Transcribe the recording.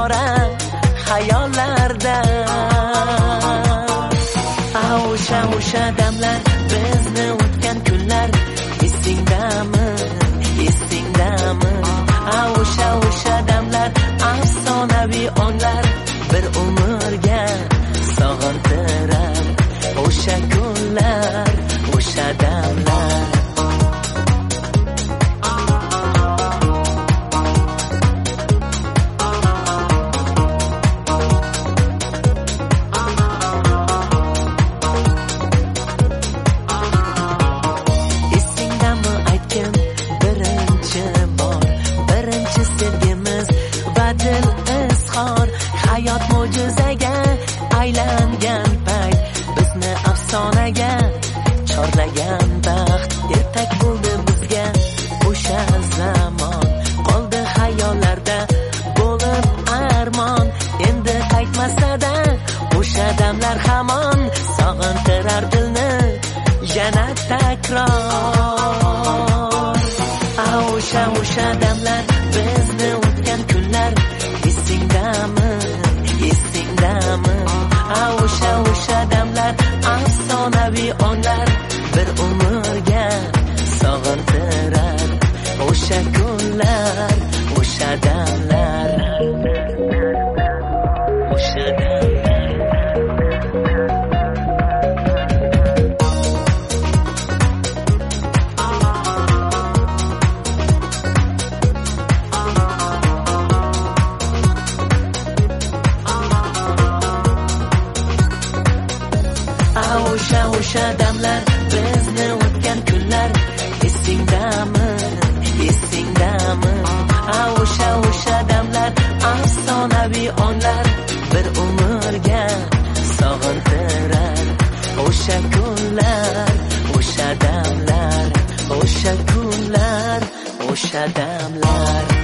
bora xayollarda. O'sha damlar, bizni o'tgan kunlar esingdami? O'sha damlar, afsonaviy onlar bir umrga sog'intirar. O'sha kunlar, o'sha damlar. Hayot mo'jizaga aylangan payt, bizni afsonaga chorlagan baxt. Ertak bo'ldi bizga o'sha zamon, qoldi xayollarda bo'lib armon. Endi qaytmasada o'sha damlar hamon sog'intirar dilni yana takror. O'sha damlar, bizni o'tgan kunlar esingdami? O'sha damlar, afsonaviy onlar bir umrga sog'intirar. O'sha kunlar, o'sha damlar, o'sha damlar. O'sha damlar, bizni o'tgan kunlar esingdami? O'sha damlar, afsonaviy onlar bir umrga sog'intirar. O'sha kunlar, o'sha damlar, o'sha kunlar, o'sha damlar.